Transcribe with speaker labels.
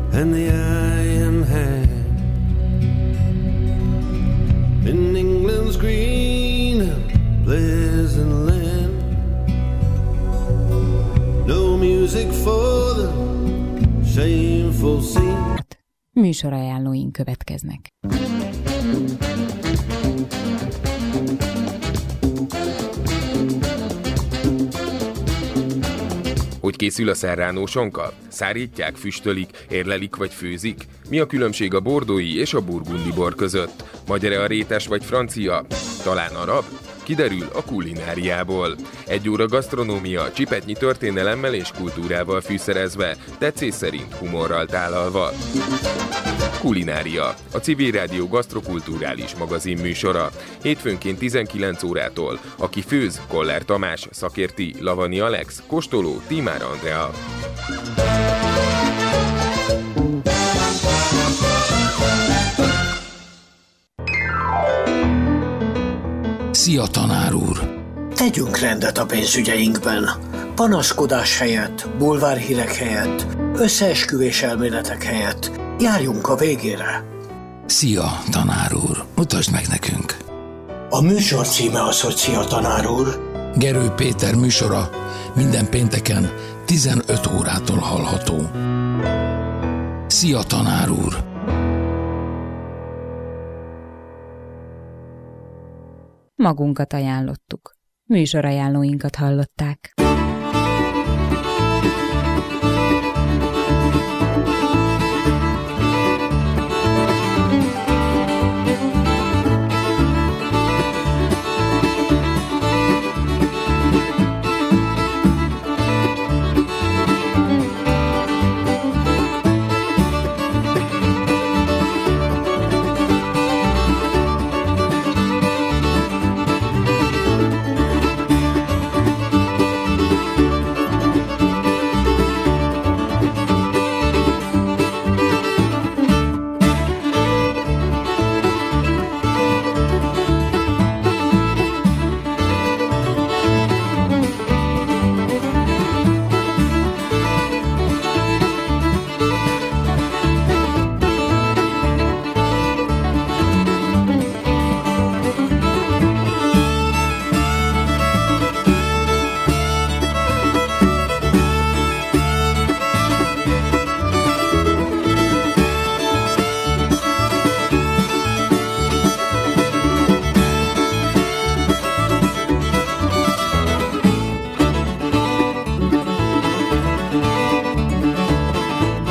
Speaker 1: and the iron hand. In England's green and pleasant land, no music for the shameful scene.
Speaker 2: Műsorajánlóink következnek.
Speaker 3: Hogy készül a serrano-sonka? Szárítják, füstölik, érlelik vagy főzik? Mi a különbség a bordói és a burgundi bor között? Magyar-e a rétes vagy francia? Talán arab? Kiderül a kulináriából. 1 óra gasztronómia, csipetnyi történelemmel és kultúrával fűszerezve, tetszés szerint humorral tálalva. Kulinária, a Civil Rádió gasztrokulturális magazin műsora. Hétfőnként 19 órától. Aki főz, Koller Tamás, szakérti, Lavani Alex, kóstoló, Tímár Andrea.
Speaker 4: Szia, tanár úr!
Speaker 5: Tegyünk rendet a pénzügyeinkben. Panaszkodás helyett, bulvárhírek helyett, összeesküvés elméletek helyett. Járjunk a végére.
Speaker 4: Szia, tanár úr! Mutasd meg nekünk!
Speaker 5: A műsor címe az, hogy Szia, tanár úr.
Speaker 4: Gerő Péter műsora minden pénteken 15 órától hallható. Szia, tanár úr!
Speaker 2: Magunkat ajánlottuk. Műsorajánlóinkat hallották.